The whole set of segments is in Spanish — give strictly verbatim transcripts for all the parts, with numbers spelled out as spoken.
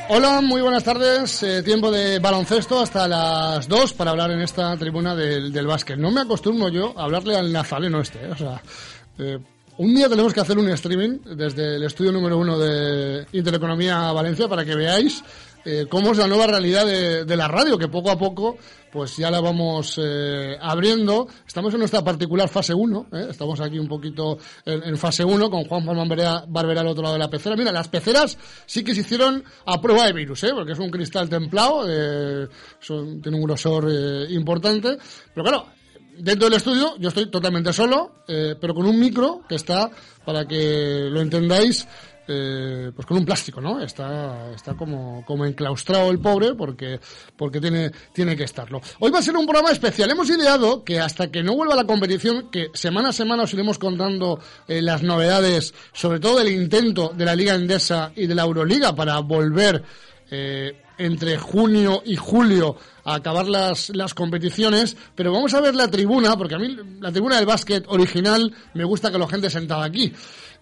Hola, muy buenas tardes. Eh, tiempo de baloncesto hasta las dos para hablar en esta tribuna del, del básquet. No me acostumbro yo a hablarle al nazareno este, ¿eh? O sea, eh, un día tenemos que hacer un streaming desde el estudio número uno de Intereconomía Valencia para que veáis eh, cómo es la nueva realidad de, de la radio, que poco a poco pues ya la vamos eh, abriendo. Estamos en nuestra particular fase uno, ¿eh? Estamos aquí un poquito en, en fase uno con Juan Barbera, Barbera al otro lado de la pecera. Mira, las peceras sí que se hicieron a prueba de virus, ¿eh? Porque es un cristal templado, eh, son, tiene un grosor eh, importante, pero claro, dentro del estudio yo estoy totalmente solo, eh, pero con un micro que está, para que lo entendáis, Eh, pues con un plástico, ¿no? Está, está como, como enclaustrado el pobre porque, porque tiene, tiene que estarlo. Hoy va a ser un programa especial. Hemos ideado que hasta que no vuelva la competición, que semana a semana os iremos contando eh, las novedades, sobre todo del intento de la Liga Endesa y de la Euroliga para volver eh, entre junio y julio a acabar las, las competiciones, pero vamos a ver la tribuna, porque a mí la tribuna del básquet original me gusta que la gente sentada aquí.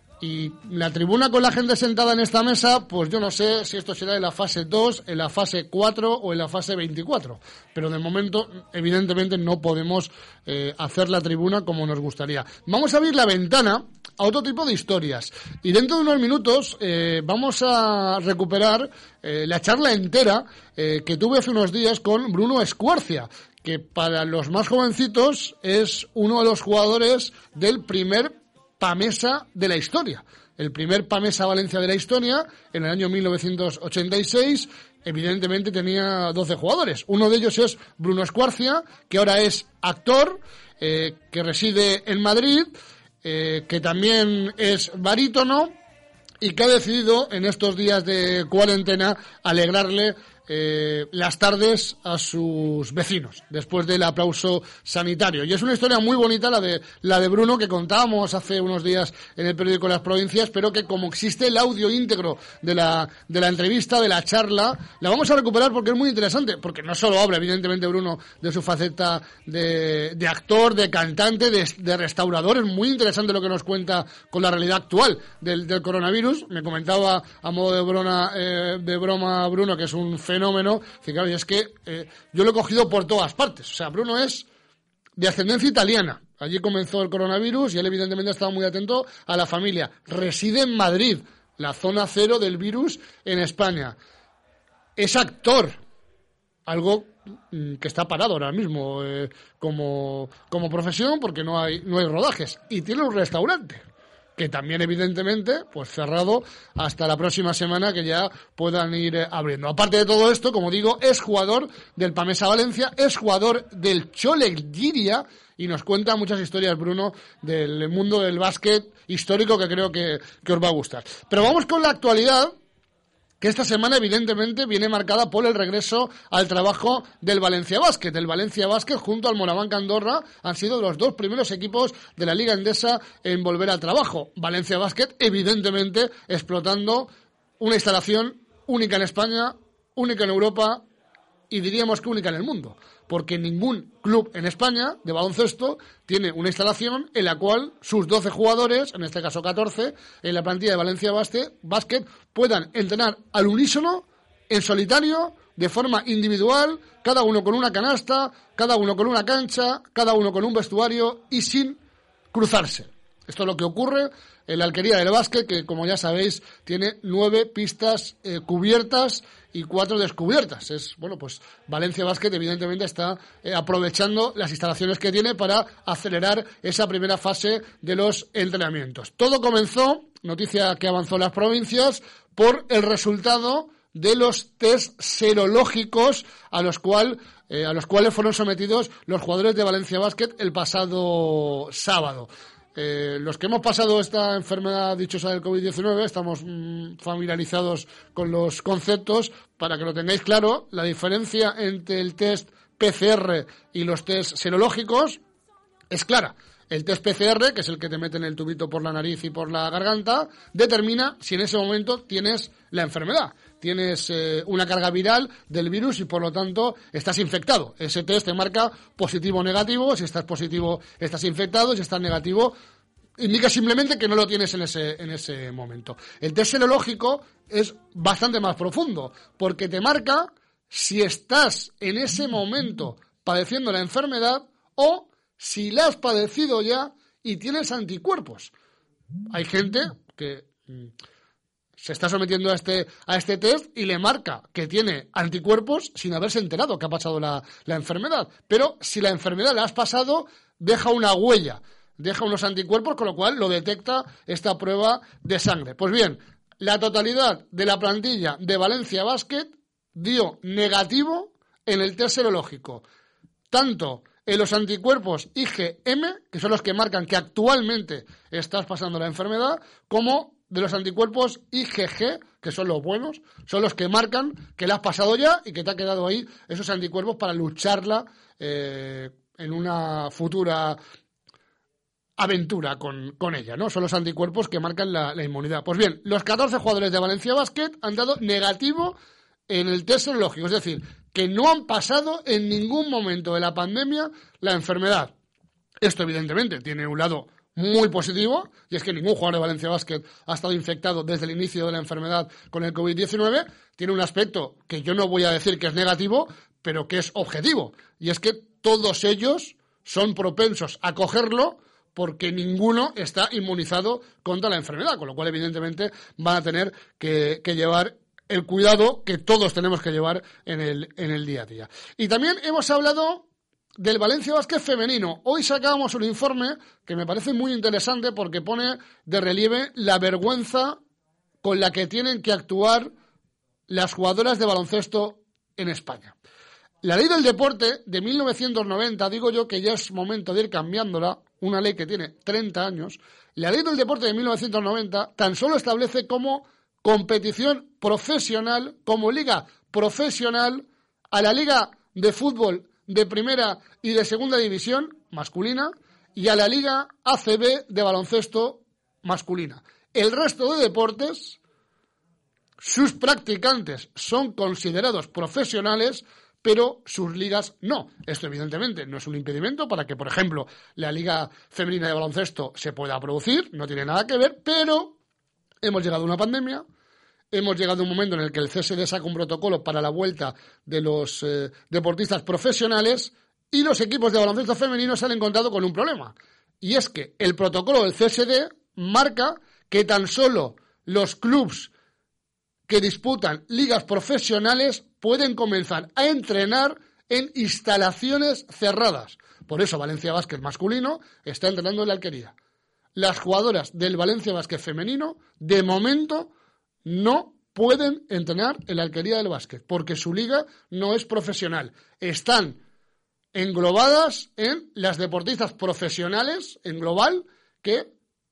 Y la tribuna con la gente sentada en esta mesa, pues yo no sé si esto será en la fase dos, en la fase cuatro o en la fase veinticuatro. Pero de momento, evidentemente, no podemos eh, hacer la tribuna como nos gustaría. Vamos a abrir la ventana a otro tipo de historias. Y dentro de unos minutos eh, vamos a recuperar eh, la charla entera eh, que tuve hace unos días con Bruno Escuarcia, que para los más jovencitos es uno de los jugadores del primer Pamesa de la historia. El primer Pamesa Valencia de la historia, en el año mil novecientos ochenta y seis, evidentemente tenía doce jugadores. Uno de ellos es Bruno Escuarcia, que ahora es actor, eh, que reside en Madrid, eh, que también es barítono y que ha decidido en estos días de cuarentena alegrarle Eh, las tardes a sus vecinos después del aplauso sanitario. Y es una historia muy bonita la de la de Bruno, que contábamos hace unos días en el periódico Las Provincias, pero que como existe el audio íntegro de la de la entrevista, de la charla, la vamos a recuperar porque es muy interesante, porque no solo habla evidentemente Bruno de su faceta de, de actor, de cantante, de, de restaurador. Es muy interesante lo que nos cuenta con la realidad actual del, del coronavirus. Me comentaba a modo de broma, eh, de broma Bruno, que es un fenómeno fenómeno, que claro, y es que eh, yo lo he cogido por todas partes. O sea, Bruno es de ascendencia italiana. Allí comenzó el coronavirus y él evidentemente ha estado muy atento a la familia. Reside en Madrid, la zona cero del virus en España. Es actor, algo que está parado ahora mismo eh, como, como profesión porque no hay, no hay rodajes. Y tiene un restaurante, que también evidentemente pues cerrado hasta la próxima semana, que ya puedan ir eh, abriendo. Aparte de todo esto, como digo, es jugador del Pamesa Valencia, es jugador del Chole Giria, y nos cuenta muchas historias, Bruno, del mundo del básquet histórico que creo que, que os va a gustar. Pero vamos con la actualidad, que esta semana evidentemente viene marcada por el regreso al trabajo del Valencia Básquet. El Valencia Básquet junto al Morabanc Andorra han sido los dos primeros equipos de la Liga Endesa en volver al trabajo. Valencia Básquet evidentemente explotando una instalación única en España, única en Europa y diríamos que única en el mundo, porque ningún club en España de baloncesto tiene una instalación en la cual sus doce jugadores, en este caso catorce, en la plantilla de Valencia Básquet, puedan entrenar al unísono, en solitario, de forma individual, cada uno con una canasta, cada uno con una cancha, cada uno con un vestuario y sin cruzarse. Esto es lo que ocurre en la Alquería del Básquet, que como ya sabéis tiene nueve pistas eh, cubiertas y cuatro descubiertas. Es, bueno, pues Valencia Básquet evidentemente está eh, aprovechando las instalaciones que tiene para acelerar esa primera fase de los entrenamientos. Todo comenzó, noticia que avanzó en Las Provincias, por el resultado de los test serológicos a los cual eh, a los cuales fueron sometidos los jugadores de Valencia Básquet el pasado sábado. Eh, los que hemos pasado esta enfermedad dichosa del covid diecinueve estamos mmm, familiarizados con los conceptos. Para que lo tengáis claro, la diferencia entre el test P C R y los test serológicos es clara. El test P C R, que es el que te meten el tubito por la nariz y por la garganta, determina si en ese momento tienes la enfermedad. Tienes eh, una carga viral del virus y por lo tanto estás infectado. Ese test te marca positivo o negativo. Si estás positivo, estás infectado. Si estás negativo, indica simplemente que no lo tienes en ese, en ese momento. El test serológico es bastante más profundo, porque te marca si estás en ese momento padeciendo la enfermedad o si la has padecido ya y tienes anticuerpos. Hay gente que mm, se está sometiendo a este, a este test y le marca que tiene anticuerpos sin haberse enterado que ha pasado la, la enfermedad. Pero si la enfermedad la has pasado, deja una huella, deja unos anticuerpos, con lo cual lo detecta esta prueba de sangre. Pues bien, la totalidad de la plantilla de Valencia Basket dio negativo en el test serológico, tanto en los anticuerpos I G M, que son los que marcan que actualmente estás pasando la enfermedad, como de los anticuerpos I G G, que son los buenos, son los que marcan que la has pasado ya y que te ha quedado ahí esos anticuerpos para lucharla eh, en una futura aventura con, con ella, ¿no? Son los anticuerpos que marcan la, la inmunidad. Pues bien, los catorce jugadores de Valencia Basket han dado negativo en el test serológico, es decir, que no han pasado en ningún momento de la pandemia la enfermedad. Esto, evidentemente, tiene un lado muy positivo, y es que ningún jugador de Valencia Basket ha estado infectado desde el inicio de la enfermedad con el covid diecinueve. Tiene un aspecto que yo no voy a decir que es negativo, pero que es objetivo, y es que todos ellos son propensos a cogerlo porque ninguno está inmunizado contra la enfermedad, con lo cual, evidentemente, van a tener que, que llevar el cuidado que todos tenemos que llevar en el, en el día a día. Y también hemos hablado del Valencia Basket femenino. Hoy sacábamos un informe que me parece muy interesante porque pone de relieve la vergüenza con la que tienen que actuar las jugadoras de baloncesto en España. La ley del deporte de mil novecientos noventa, digo yo que ya es momento de ir cambiándola, una ley que tiene treinta años, la ley del deporte de mil novecientos noventa tan solo establece como competición profesional, como liga profesional, a la liga de fútbol de primera y de segunda división masculina y a la liga A C B de baloncesto masculina. El resto de deportes, sus practicantes son considerados profesionales, pero sus ligas no. Esto, evidentemente, no es un impedimento para que, por ejemplo, la Liga Femenina de Baloncesto se pueda producir, no tiene nada que ver, pero hemos llegado a una pandemia, hemos llegado a un momento en el que el C S D saca un protocolo para la vuelta de los eh, deportistas profesionales y los equipos de baloncesto femenino se han encontrado con un problema. Y es que el protocolo del C S D marca que tan solo los clubs que disputan ligas profesionales pueden comenzar a entrenar en instalaciones cerradas. Por eso Valencia Basket masculino está entrenando en la Alquería. Las jugadoras del Valencia Basket femenino, de momento, no pueden entrenar en la Alquería del Básquet, porque su liga no es profesional. Están englobadas en las deportistas profesionales, en global, que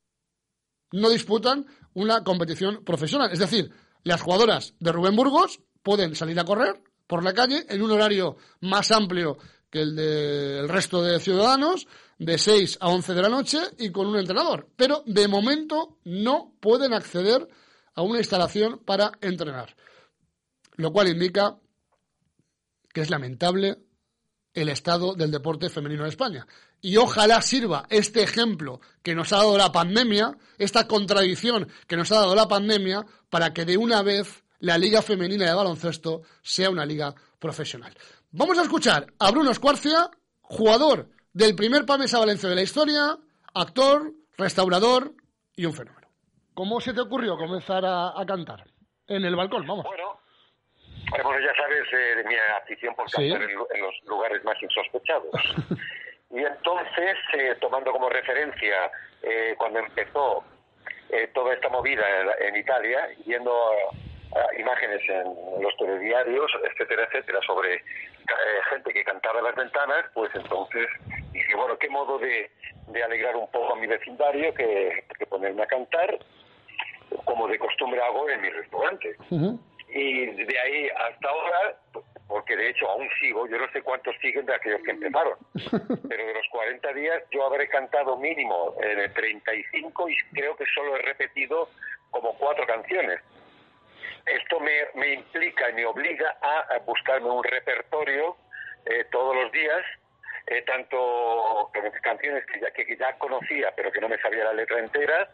no disputan una competición profesional. Es decir, las jugadoras de Rubén Burgos pueden salir a correr por la calle en un horario más amplio que el del resto de ciudadanos, de seis a once de la noche y con un entrenador. Pero de momento no pueden acceder a una instalación para entrenar. Lo cual indica que es lamentable el estado del deporte femenino en España. Y ojalá sirva este ejemplo que nos ha dado la pandemia, esta contradicción que nos ha dado la pandemia, para que de una vez la Liga Femenina de Baloncesto sea una liga profesional. Vamos a escuchar a Bruno Escuarcia, jugador del primer PAMESA Valencia de la historia, actor, restaurador y un fenómeno. ¿Cómo se te ocurrió comenzar a, a cantar? En el balcón, vamos. Bueno, bueno ya sabes eh, de mi afición por cantar ¿Sí? en, en los lugares más insospechados. Y entonces, eh, tomando como referencia eh, cuando empezó eh, toda esta movida en, en Italia, viendo uh, imágenes en los telediarios, etcétera, etcétera, sobre eh, gente que cantaba en las ventanas, pues entonces dije, bueno, qué modo de, de alegrar un poco a mi vecindario que, que ponerme a cantar, como de costumbre hago en mi restaurante. Uh-huh. Y de ahí hasta ahora, porque de hecho aún sigo, yo no sé cuántos siguen de aquellos que empezaron, pero de los cuarenta días yo habré cantado mínimo en treinta y cinco y creo que solo he repetido como cuatro canciones. Esto me, me implica y me obliga a, a buscarme un repertorio eh, todos los días eh, tanto canciones que ya, que ya conocía, pero que no me sabía la letra entera,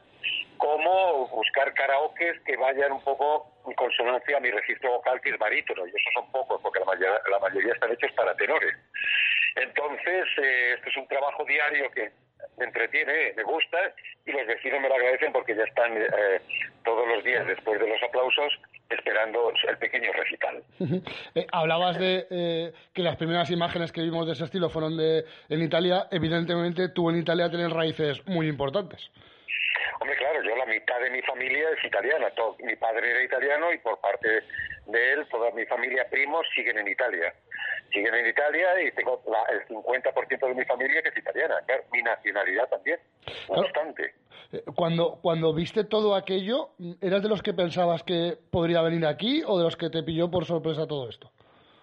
como buscar karaokes que vayan un poco en consonancia a mi registro vocal, que es barítono, y esos son pocos, porque la mayoría, la mayoría están hechos para tenores. Entonces, eh, esto es un trabajo diario que me entretiene, me gusta, y los vecinos me lo agradecen porque ya están eh, todos los días, después de los aplausos, esperando el pequeño recital. eh, hablabas de eh, que las primeras imágenes que vimos de ese estilo fueron de en Italia. Evidentemente, tú en Italia tienes raíces muy importantes. Hombre, claro, yo la mitad de mi familia es italiana. Todo, mi padre era italiano y por parte de él, toda mi familia, primos, siguen en Italia. Siguen en Italia y tengo la, el cincuenta por ciento de mi familia que es italiana. Claro, mi nacionalidad también, bastante. Claro. Cuando, cuando viste todo aquello, ¿eras de los que pensabas que podría venir aquí o de los que te pilló por sorpresa todo esto?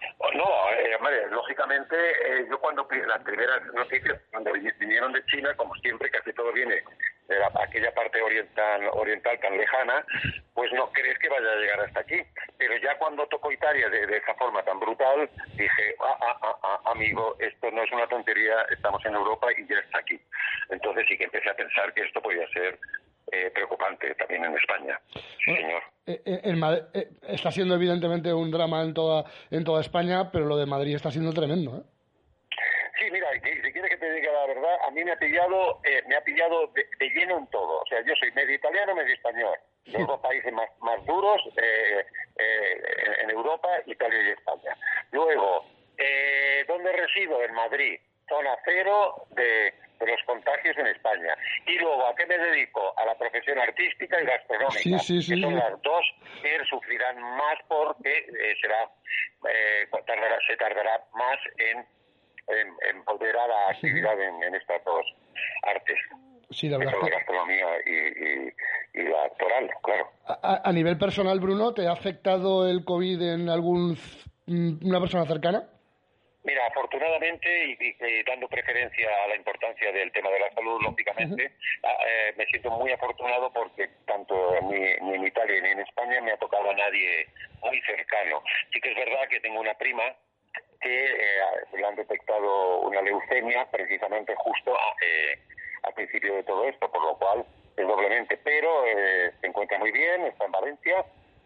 No, eh, hombre, lógicamente, eh, yo cuando las primeras noticias, cuando vinieron de China, como siempre, casi todo viene de la, aquella parte oriental, oriental tan lejana, pues no crees que vaya a llegar hasta aquí. Pero ya cuando tocó Italia de, de esa forma tan brutal, dije, ah, ah, ah, ah, amigo, esto no es una tontería, estamos en Europa y ya está aquí. Entonces sí que empecé a pensar que esto podía ser Eh, preocupante también en España, sí, señor. Eh, eh, en Madrid, eh, está siendo evidentemente un drama en toda en toda España, pero lo de Madrid está siendo tremendo, ¿eh? Sí, mira, si quieres que te diga la verdad, a mí me ha pillado eh, me ha pillado de, de lleno en todo. O sea, yo soy medio italiano, medio español. Los dos países más, más duros eh, eh, en Europa, Italia y España. Luego, eh, ¿dónde resido? En Madrid, zona cero de... de los contagios en España. Y luego, ¿a qué me dedico? A la profesión artística y gastronómica, sí, sí, sí, que son sí. las dos que sufrirán más porque eh, será eh, tardará, se tardará más en, en, en volver a la actividad sí. en, en estas dos artes. Sí, la verdad. La gastronomía y, y, y la actoral, claro. A, a nivel personal, Bruno, ¿te ha afectado el COVID en algún una persona cercana? Mira, afortunadamente, y, y, y dando preferencia a la importancia del tema de la salud, lógicamente, uh-huh. eh, me siento muy afortunado porque tanto ni, ni en Italia ni en España me ha tocado a nadie muy cercano. Sí que es verdad que tengo una prima que eh, le han detectado una leucemia precisamente justo a, eh, al principio de todo esto, por lo cual es doblemente, pero eh, se encuentra muy bien, está en Valencia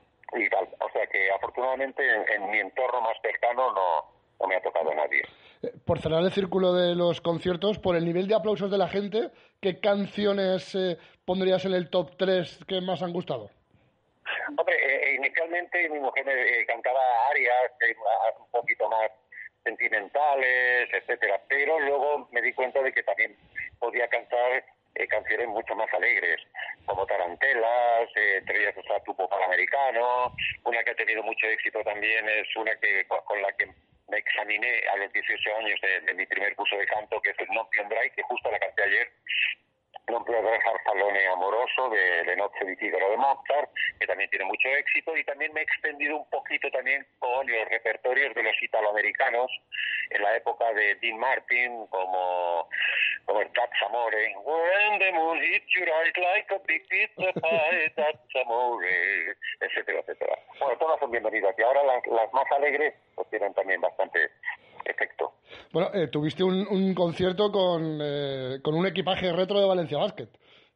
y tal. O sea que afortunadamente en, en mi entorno más cercano no no me ha tocado a nadie. Por cerrar el círculo de los conciertos, por el nivel de aplausos de la gente, ¿qué canciones eh, pondrías en el top tres que más han gustado? Hombre, eh, inicialmente mi mujer me eh, cantaba arias eh, un poquito más sentimentales, etcétera, pero luego me di cuenta de que también podía cantar eh, canciones mucho más alegres, como Tarantelas, eh, entre ellas está Tubo Panamericano. Una que ha tenido mucho éxito también es una que con la que me examiné a los dieciocho años de, de mi primer curso de canto, que es el Non più andrai, que justo la canté ayer. Non più andrai farfallone amoroso de, de Noche di Figaro de Mozart, que también tiene mucho éxito, y también me he extendido un poquito también con los repertorios de los italoamericanos en la época de Dean Martin, como como el That's Amore, When the moon hits your eyes like a big pizza pie, That's Amore, etcétera, etcétera. Bueno, todas son bienvenidas, y ahora las, las más alegres pues tienen también bastante efecto. Bueno, eh, tuviste un, un concierto con, eh, con un equipaje retro de Valencia Basket.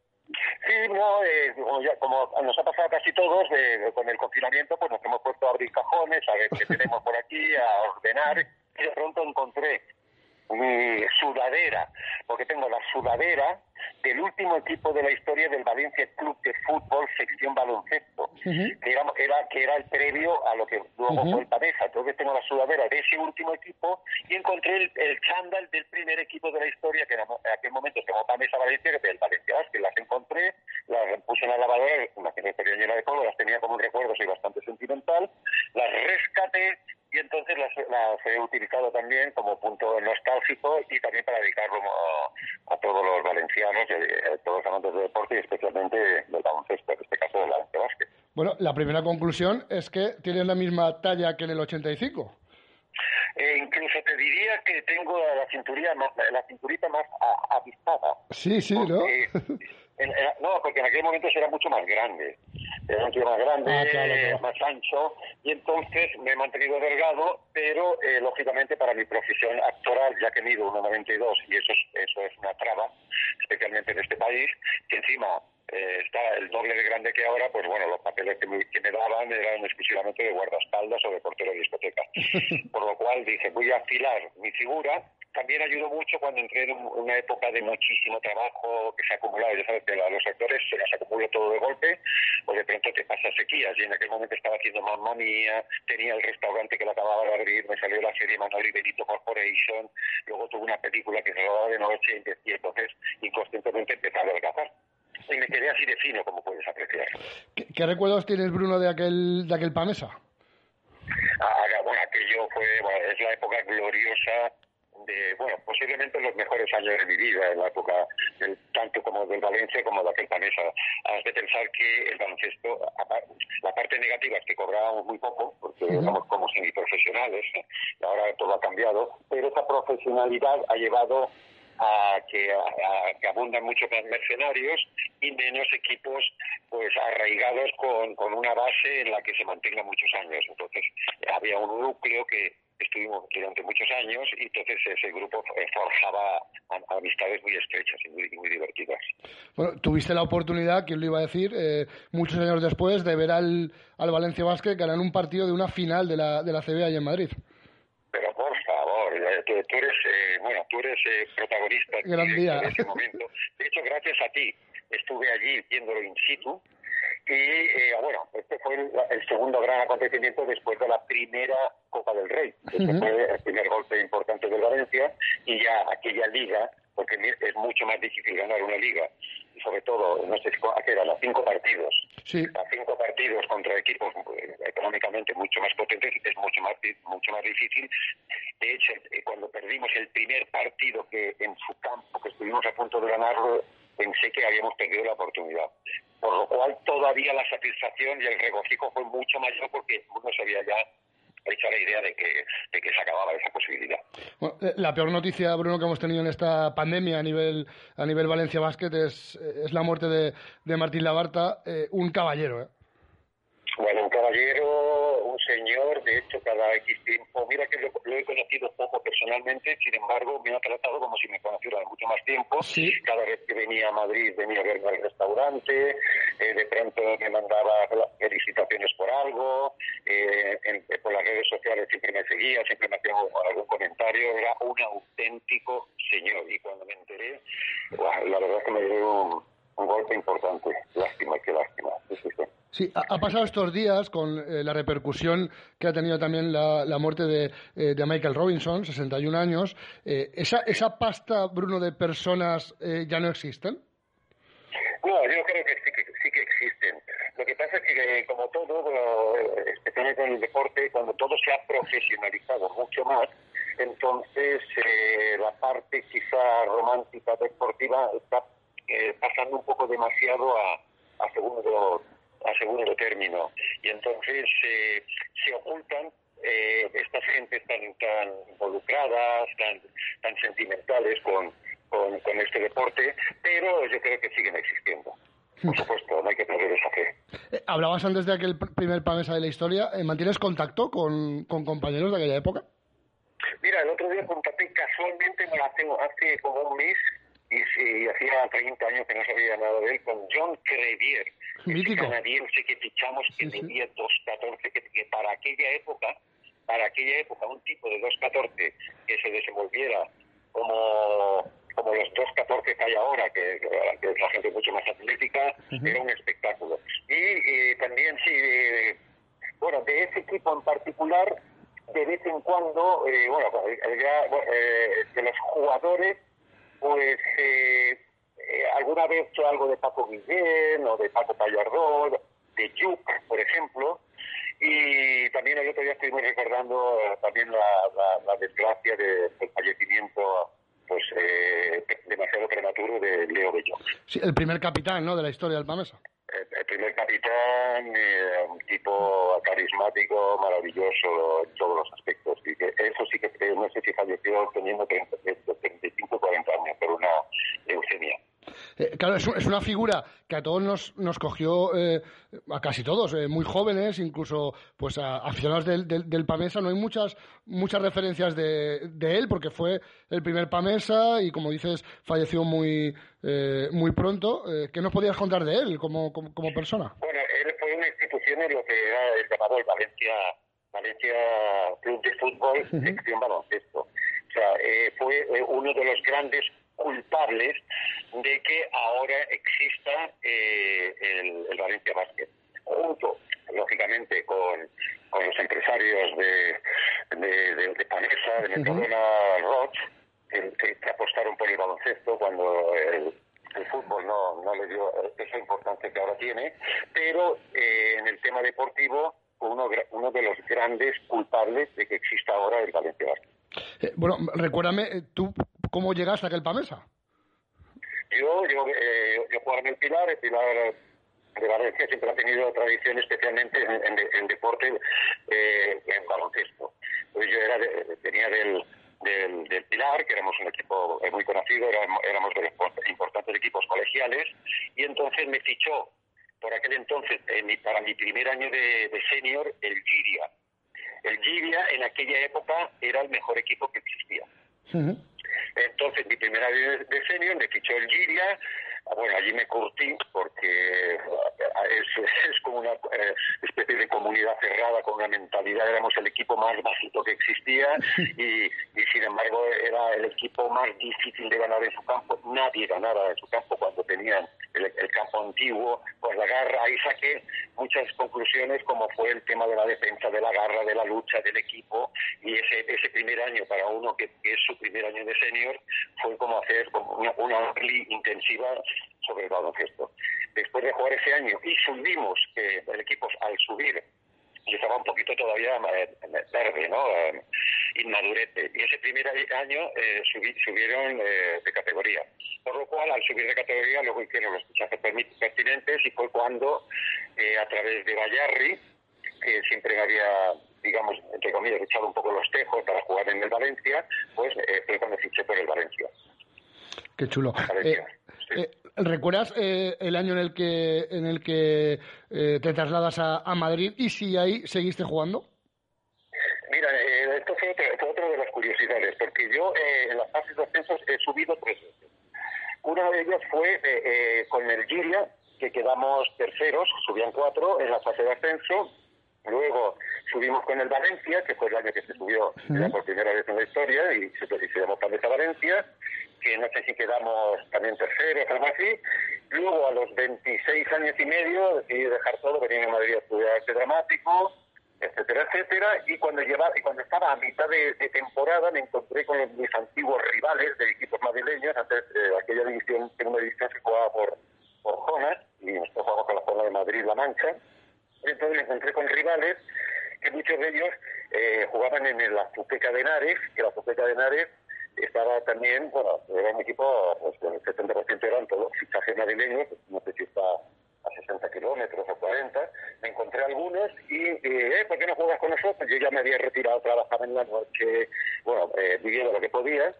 Sí, no, eh, como, ya, como nos ha pasado casi todos, eh, con el confinamiento, pues nos hemos puesto a abrir cajones, a ver qué tenemos por aquí, a ordenar, y de pronto encontré mi sudadera, porque tengo la sudadera del último equipo de la historia del Valencia Club de Fútbol sección baloncesto, uh-huh. que, era, era, que era el previo a lo que luego uh-huh. fue el Pamesa. Entonces tengo la sudadera de ese último equipo y encontré el, el chándal del primer equipo de la historia, que en aquel momento se llamó Pamesa Valencia, que es el Valencia Basket. Las encontré, las puse en la lavadora, una estaría llena de polvo, las tenía como un recuerdo, soy bastante sentimental, las rescaté y entonces las, las he utilizado también como punto nostálgico y también para dedicarlo a, a todos los valencianos, a todos los amantes de deporte y especialmente del baloncesto, en este caso del Valencia Basket. Bueno, la primera conclusión es que tienes la misma talla que en el ochenta y cinco. Eh, incluso te diría que tengo la cinturita más, la cinturita más a, avispada. Sí, sí, porque, ¿no? En, en, no, porque en aquel momento era mucho más grande. Era un tío más grande, ah, claro, claro. más ancho, y entonces me he mantenido delgado, pero eh, lógicamente para mi profesión actoral, ya que mido uno noventa y dos, y eso es, eso es una traba, especialmente en este país, que encima eh, está el doble de grande que ahora, pues bueno, los papeles que me, que me daban eran exclusivamente de guardaespaldas o de portero de discoteca. Por lo cual dije, voy a afilar mi figura. También ayudó mucho cuando entré en una época de muchísimo trabajo que se acumulaba. Ya sabes que a los actores se les acumula todo de golpe, o de pronto te pasa sequías. Y en aquel momento estaba haciendo Mamma Mía, tenía el restaurante que lo acababa de abrir, me salió la serie Manoli Benito Corporation, luego tuve una película que se rodaba de noche, y entonces inconscientemente empecé a adelgazar. Y me quedé así de fino, como puedes apreciar. ¿Qué, qué recuerdos tienes, Bruno, de aquel, de aquel Pamesa? Ah, bueno, aquello fue, bueno, es la época gloriosa de, bueno, posiblemente los mejores años de mi vida, en la época del, tanto como del Valencia como de aquel Pamesa. Has de pensar que el baloncesto, la parte negativa es que cobrábamos muy poco, porque uh-huh. éramos como semiprofesionales, y ahora todo ha cambiado, pero esa profesionalidad ha llevado a que, a, a que abundan muchos más mercenarios y menos equipos pues arraigados con, con una base en la que se mantenga muchos años. Entonces había un núcleo que estuvimos durante muchos años y entonces ese grupo forjaba amistades muy estrechas y muy, muy divertidas. Bueno, tuviste la oportunidad, ¿quién lo iba a decir? Eh, muchos años después de ver al, al Valencia Basket ganar un partido de una final de la, de la C B allí en Madrid. Pero por favor, tú, tú eres, eh, bueno, tú eres eh, protagonista de ese momento. De hecho, gracias a ti estuve allí viéndolo in situ. Y eh, bueno, este fue el, el segundo gran acontecimiento después de la primera Copa del Rey. Este uh-huh. fue el primer golpe importante del Valencia y ya aquella liga, porque es mucho más difícil ganar una liga, y sobre todo, no sé a qué era, los cinco partidos. Sí. Los cinco partidos contra equipos eh, económicamente mucho más potentes es mucho más, mucho más difícil. De hecho, eh, cuando perdimos el primer partido que en su campo, que estuvimos a punto de ganarlo, pensé que habíamos perdido la oportunidad. Por lo cual todavía la satisfacción y el regocijo fue mucho mayor porque uno se había ya hecho la idea de que, de que se acababa esa posibilidad. Bueno, la peor noticia, Bruno, que hemos tenido en esta pandemia a nivel a nivel Valencia Basket es, es la muerte de, de Martín Labarta, eh, un caballero, ¿eh? Bueno, un caballero, un señor, de hecho cada X tiempo, mira que lo, lo he conocido poco personalmente, sin embargo me ha tratado como si me conociera de mucho más tiempo. Sí. Cada vez que venía a Madrid venía a verme al restaurante, eh, de pronto me mandaba felicitaciones por algo, eh, en, por las redes sociales siempre me seguía, siempre me hacía algún comentario, era un auténtico señor y cuando me enteré, wow, la verdad es que me dio un, un golpe importante, lástima, qué lástima. Sí, sí, sí. Sí, ha, ha pasado estos días con eh, la repercusión que ha tenido también la, la muerte de, eh, de Michael Robinson, sesenta y un años. Eh, ¿esa, ¿Esa pasta, Bruno, de personas eh, ya no existen? No, yo creo que sí, que sí que existen. Lo que pasa es que, como todo, especialmente en el deporte, cuando todo se ha profesionalizado mucho más, entonces eh, la parte quizá romántica deportiva está eh, pasando un poco demasiado a, a segundo a segundo término y entonces eh, se ocultan eh, estas gentes tan tan involucradas, tan tan sentimentales con, con con este deporte, pero yo creo que siguen existiendo. Por supuesto, no hay que perder esa fe. Eh, hablabas antes de aquel primer Pamesa de la historia. ¿Mantienes contacto con, con compañeros de aquella época? Mira, el otro día contacté casualmente, me hace, hace como un mes, y, y hacía treinta años que no sabía nada de él, con John Crevier, ese canadiense que fichamos que sí, medía sí. dos catorce, que, que para aquella época, para aquella época, un tipo de dos catorce que se desenvolviera como, como los dos catorce que hay ahora, que, que es la gente mucho más atlética, uh-huh. era un espectáculo. Y eh, también, sí, eh, bueno, de ese equipo en particular, de vez en cuando, eh, bueno, ya, eh, de los jugadores, pues eh, eh, alguna vez he hecho algo de Paco Guillén o de Paco Pallardó, de Yuc, por ejemplo, y también el otro día estuvimos recordando eh, también la, la, la desgracia de, del fallecimiento pues eh, demasiado prematuro de Leo Bellón. Sí, el primer capitán, ¿no?, de la historia del Pamesa. El, el primer capitán, eh, un tipo carismático, maravilloso en todos los aspectos. Y que eso sí que creo, no sé si falleció teniendo treinta y cinco o cuarenta años por una leucemia. Eh, claro, es, es una figura que a todos nos, nos cogió, eh, a casi todos, eh, muy jóvenes, incluso pues a aficionados del, del, del Pamesa. No hay muchas muchas referencias de, de él, porque fue el primer Pamesa y, como dices, falleció muy eh, muy pronto. Eh, ¿Qué nos podías contar de él como, como, como persona? Bueno, él fue una institución en lo que era el llamado el Valencia, Valencia Club de Fútbol, uh-huh. sección baloncesto. O sea, eh, fue eh, uno de los grandes culpables de que ahora exista eh, el, el Valencia Basket, junto, lógicamente, con, con los empresarios de, de, de, de Pamesa, de Mercadona, uh-huh. Roche, que, que, que apostaron por el baloncesto cuando el, el fútbol no, no le dio esa importancia que ahora tiene, pero eh, en el tema deportivo fue uno, uno de los grandes culpables de que exista ahora el Valencia Basket. Eh, bueno, recuérdame, ¿tú cómo llegaste a aquel Pamesa? Yo, yo, eh, yo jugaba en el Pilar, el Pilar de Valencia siempre ha tenido tradición, especialmente en, en, en deporte, eh, en baloncesto. Pues yo era de, venía del, del, del Pilar, que éramos un equipo muy conocido, éramos, éramos de los importantes equipos colegiales, y entonces me fichó, por aquel entonces, en mi, para mi primer año de, de senior, el Giria. El Giria en aquella época era el mejor equipo que existía. Uh-huh. Entonces, mi primera vez de senior me fichó el Giria. Bueno, allí me curtí porque es, es como una eh, especie de comunidad cerrada con una mentalidad. Éramos el equipo más bajito que existía y, y sin embargo era el equipo más difícil de ganar en su campo. Nadie ganaba en su campo cuando tenían el, el campo antiguo. Pues la garra, ahí saqué muchas conclusiones, como fue el tema de la defensa, de la garra, de la lucha del equipo. Y ese ese primer año para uno que, que es su primer año de senior fue como hacer como una, una early intensiva sobre el baloncesto. Después de jugar ese año y subimos, que el equipo al subir y estaba un poquito todavía eh, verde, ¿no? Eh, inmadurete. Y ese primer año eh, subí, subieron eh, de categoría. Por lo cual, al subir de categoría, luego hicieron los fichajes pertinentes y fue cuando, eh, a través de Bayarri, que siempre me había, digamos, entre comillas, echado un poco los tejos para jugar en el Valencia, pues eh, fue cuando fiché por el Valencia. Qué chulo. Eh, sí. eh, ¿Recuerdas eh, el año en el que en el que eh, te trasladas a, a Madrid y si ahí seguiste jugando? Mira, eh, esto fue otra, fue otra de las curiosidades, porque yo eh, en las fases de ascensos he subido tres veces. Una de ellas fue eh, eh, con el Giria, que quedamos terceros, subían cuatro en la fase de ascenso. Luego subimos con el Valencia, que fue el año que se subió uh-huh. por primera vez en la historia, y se, y se llamó Pamesa Valencia, que no sé si quedamos también terceros o algo así. Luego, a los veintiséis años y medio, decidí dejar todo, venir a Madrid a estudiar arte dramático, etcétera, etcétera, y cuando llevaba, y cuando estaba a mitad de, de temporada me encontré con los, mis antiguos rivales de equipos madrileños. Antes, eh, aquella división, segunda división, se jugaba por, por zonas, y nosotros jugamos con la zona de Madrid-La Mancha. Entonces me encontré con rivales que muchos de ellos eh, jugaban en la Azuqueca de Henares, que la Azuqueca de Henares estaba también, bueno, era un equipo, pues con el setenta por ciento eran todos fichajes madrileños, no sé si está a sesenta kilómetros o cuarenta. Me encontré algunos y, eh, ¿por qué no juegas con nosotros? Yo ya me había retirado, trabajaba en la noche, bueno, eh, viviendo lo que podía.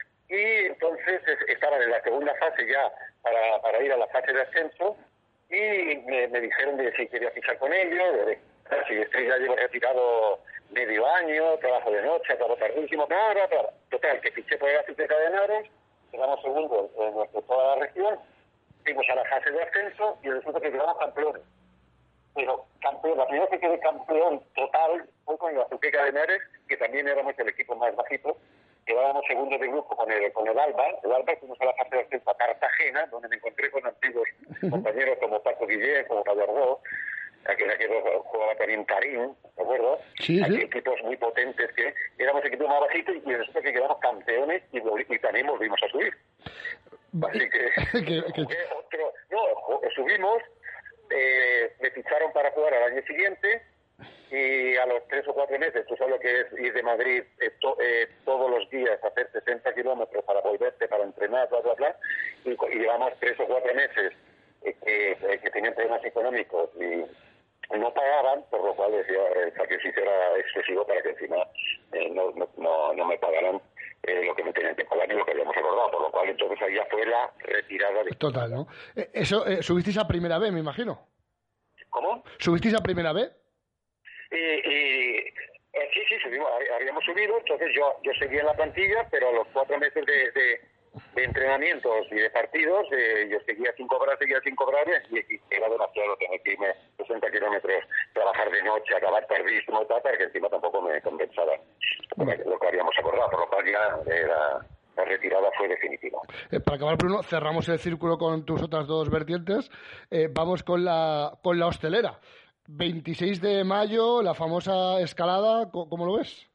Y entonces estaban en la segunda fase ya para, para ir a la fase de ascenso. Y me, me dijeron de si quería fichar con ellos, de, de, si estoy ya llevo retirado medio año, trabajo de noche, acabo tardísimo, nada, nada. Total, que fiché por la Azuqueca de Henares, quedamos segundos en nuestra, toda la región, fuimos a la fase de ascenso y resulta que quedamos campeones. Pero campeón, la primera vez que quedé campeón total fue con la Azuqueca de Henares, que también éramos el equipo más bajito. Quedábamos segundos de grupo con el, con el Alba. El Alba fuimos a la fase de ascenso a Cartagena, donde me encontré con antiguos compañeros como Paco Guillén, como Gallardo, aquel que jugaba también Tarín, ¿de acuerdo? Sí, Hay sí. equipos muy potentes que éramos equipos más bajitos y resulta que quedamos campeones y, y también volvimos a subir. Así que, que, que... jugué otro, no, subimos, eh, me ficharon para jugar al año siguiente. Y a los tres o cuatro meses, tú sabes lo que es ir de Madrid eh, to, eh, todos los días, hacer sesenta kilómetros para volverte, para entrenar, bla, bla, bla, y, y llevamos tres o cuatro meses eh, que, eh, que tenían problemas económicos y no pagaban, por lo cual decía el sacrificio era excesivo para que encima eh, no, no, no, no me pagaran eh, lo que me tenían que pagar ni lo que habíamos acordado, por lo cual entonces ahí ya fue la retirada de... Total, ¿no? Eso, eh, ¿subisteis a primera B, me imagino? ¿Cómo? ¿Subisteis a primera B? Y, y eh, sí, sí, subimos, habíamos subido, entonces yo yo seguía en la plantilla, pero a los cuatro meses de, de, de entrenamientos y de partidos, eh, yo seguía sin cobrar, seguía sin cobrar, y, y era demasiado tener que irme sesenta kilómetros, trabajar de noche, acabar tardísimo, tal, para que encima tampoco me compensaba lo que habíamos acordado, por lo cual ya era... La retirada fue definitiva. Eh, para acabar, Bruno, cerramos el círculo con tus otras dos vertientes. Eh, vamos con la con la hostelera. veintiséis de mayo, la famosa escalada, ¿cómo lo ves?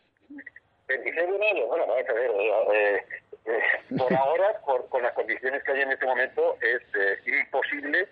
veintiséis de mayo, bueno, vamos a ver. Eh, eh, por ahora, por, con las condiciones que hay en este momento, es eh, imposible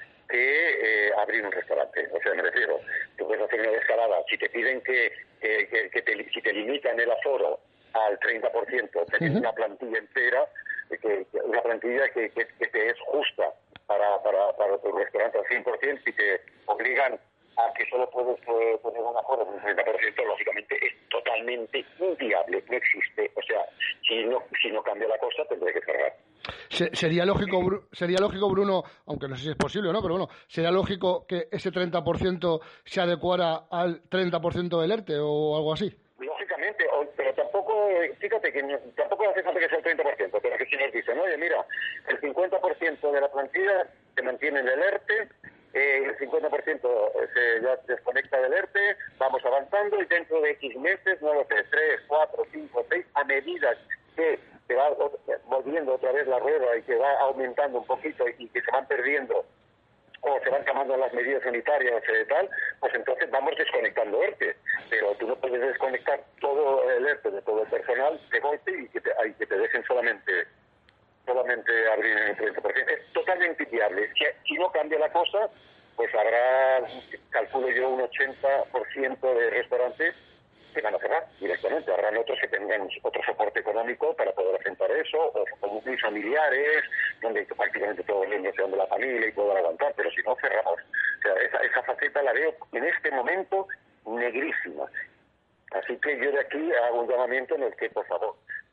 que eh, abrir un restaurante. O sea, me refiero, tú puedes hacer una escalada. Si te piden que, que, que, que te, si te limitan el aforo al treinta por ciento, tener uh-huh. una plantilla entera, que, que, una plantilla que, que, que te es justa para, para, para tu restaurante al cien por ciento, si te obligan a que solo puedes eh, poner un aforo del treinta por ciento, lógicamente es totalmente inviable, no existe. O sea, si no, si no cambia la cosa, tendré que cerrar. Sería lógico, sería lógico, Bruno, aunque no sé si es posible o no, pero bueno, sería lógico que ese treinta por ciento se adecuara al treinta por ciento del ERTE o algo así. Lógicamente, pero tampoco, fíjate que no, tampoco hace falta que sea el treinta por ciento, pero que si nos dicen, oye, mira, el cincuenta por ciento de la plantilla se mantiene en el ERTE, eh, el cincuenta por ciento se ya desconecta del ERTE, vamos avanzando y dentro de X meses, no lo sé, tres, cuatro, cinco, seis, a medida que se va volviendo otra vez la rueda y que va aumentando un poquito y que se van perdiendo o se van tomando las medidas sanitarias y tal, pues entonces vamos desconectando ERTE. Pero tú no puedes desconectar todo el ERTE de todo el personal de golpe y que te, y que te dejen solamente solamente abrir el treinta por ciento. Es totalmente inviable. Si, si no cambia la cosa, pues habrá, calculo yo, un ochenta por ciento de restaurantes que van a cerrar directamente. Habrán otros que tengan otro soporte económico para poder afrontar eso, o, o muy familiares, donde prácticamente todos los niños sean de la familia y puedan aguantar, pero si no, cerramos. O sea, esa, esa faceta la veo en este momento negrísima. Así que yo de aquí hago un llamamiento en el que, por favor,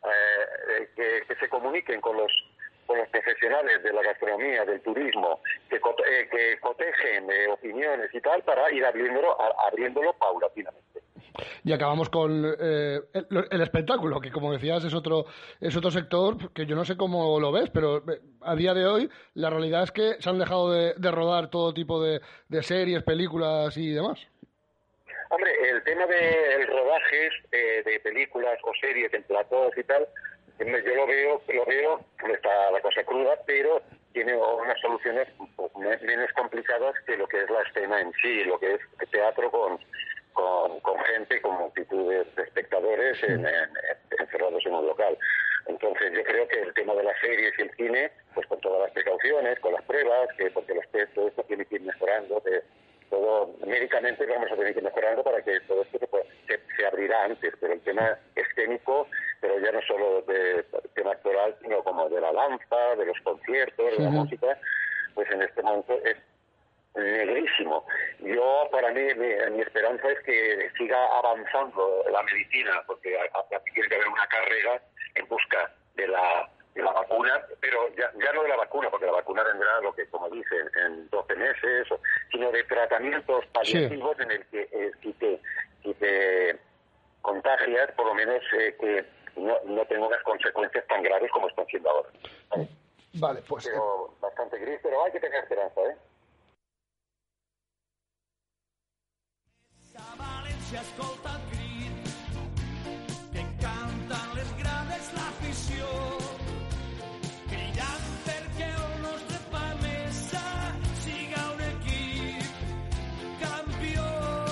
eh, que, que se comuniquen con los con los profesionales de la gastronomía, del turismo, que, eh, que cotejen eh, opiniones y tal para ir abriéndolo, a, abriéndolo paulatinamente. Y acabamos con eh, el, el espectáculo, que como decías es otro es otro sector que yo no sé cómo lo ves, pero a día de hoy la realidad es que se han dejado de, de rodar todo tipo de, de series, películas y demás. Hombre, el tema de rodajes eh, de películas o series en platós y tal, yo lo veo, lo veo, está la cosa cruda, pero tiene unas soluciones menos complicadas que lo que es la escena en sí, lo que es teatro con con, con gente, con multitud de espectadores en, en, encerrados en un local. Entonces yo creo que el tema de las series y el cine, pues con todas las precauciones, con las pruebas, que porque los test, todo esto tiene que ir mejorando, de, todo médicamente vamos a tener que ir mejorando para que todo esto se, se, se abrirá antes, pero el tema escénico, pero ya no solo de tema actoral, sino como de la danza, de los conciertos, de la uh-huh. música, pues en este momento es negrísimo. Yo, para mí, mi, mi esperanza es que siga avanzando la medicina, porque tiene que haber una carrera en busca de la de la vacuna, pero ya, ya no de la vacuna, porque la vacuna vendrá, lo que como dicen, en doce meses, sino de tratamientos paliativos sí. en el que eh, si, te, si te contagias, por lo menos eh, que no, no tenga unas consecuencias tan graves como están siendo ahora. Vale, vale pues... Pero bastante gris, pero hay que tener esperanza, ¿eh? València escolta el crit que canten les grades l'afició cridant perquè el nostre Pamesa siga un equip campió.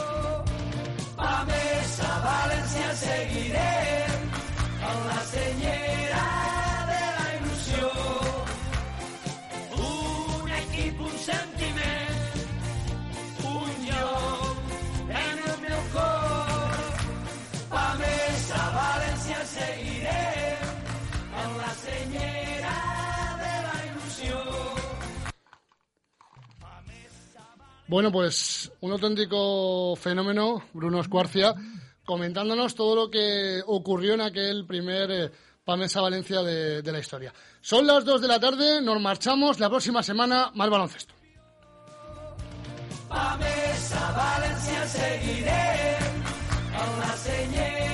Pamesa, València seguirem amb la senyera de la il·lusió, un equip, un sentiment, un lloc en el meu cor. Pamesa, València seguirem amb la senyera de la il·lusió. Bueno, pues un auténtico fenómeno, Bruno Escuarcia, comentándonos todo lo que ocurrió en aquel primer eh, Pamesa Valencia de, de la historia. Son las dos de la tarde, nos marchamos. La próxima semana, más baloncesto. Pamesa Valencia seguiré, con la señal.